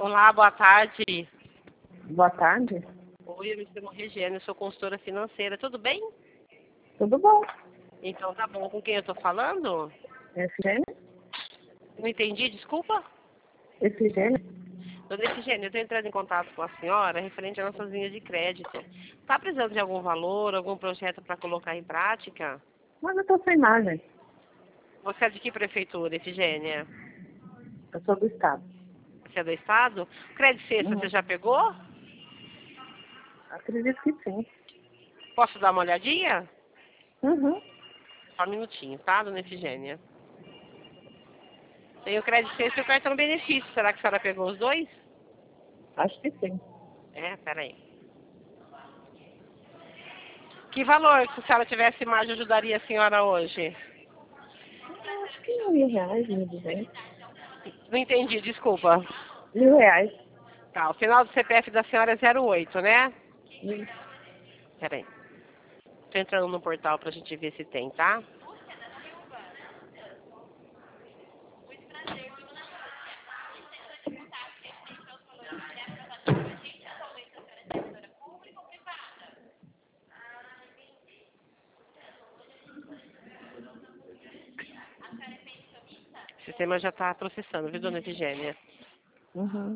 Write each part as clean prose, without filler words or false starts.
Olá, boa tarde. Boa tarde. Oi, eu me chamo Regiane, eu sou consultora financeira. Tudo bem? Tudo bom? Então tá bom. Com quem eu tô falando? Efigênia? Não entendi, desculpa. Efigênia? Dona Efigênia, eu tô entrando em contato com a senhora referente às nossas linhas de crédito. Tá precisando de algum valor, algum projeto para colocar em prática? Mas eu tô sem imagem. Você é de que prefeitura, Efigênia? Eu sou do estado. Você é do estado? Crédito Sexta, você Uhum. já pegou? Acredito que sim. Posso dar uma olhadinha? Uhum. Só um minutinho, tá, dona Efigênia? Tem o crédito Sexta e o cartão benefício. Será que a senhora pegou os dois? Acho que sim. Peraí. Que valor, se a senhora tivesse mais, ajudaria a senhora hoje? Acho que R$ 1.000, 1.200. Não entendi, desculpa. R$ 1.000. Tá, o final do CPF da senhora é 08, né? Isso. Peraí. Tô entrando no portal pra gente ver se tem, tá? O sistema já tá processando, viu, dona Efigênia? Uhum.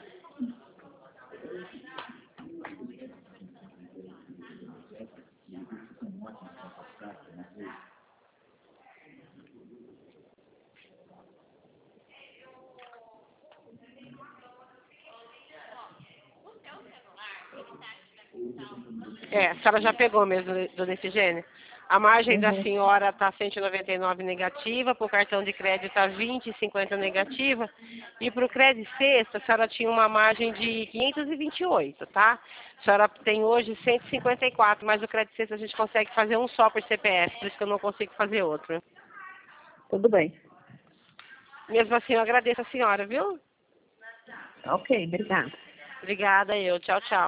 A senhora já pegou mesmo, dona Efigênia? A margem da Uhum. senhora está 199 negativa, para o cartão de crédito está 20,50 negativa, e para o crédito sexta, a senhora tinha uma margem de 528, tá? A senhora tem hoje 154, mas o crédito sexta a gente consegue fazer um só por CPF, por isso que eu não consigo fazer outro. Tudo bem. Mesmo assim, eu agradeço a senhora, viu? Ok, obrigada. Obrigada, eu. Tchau, tchau.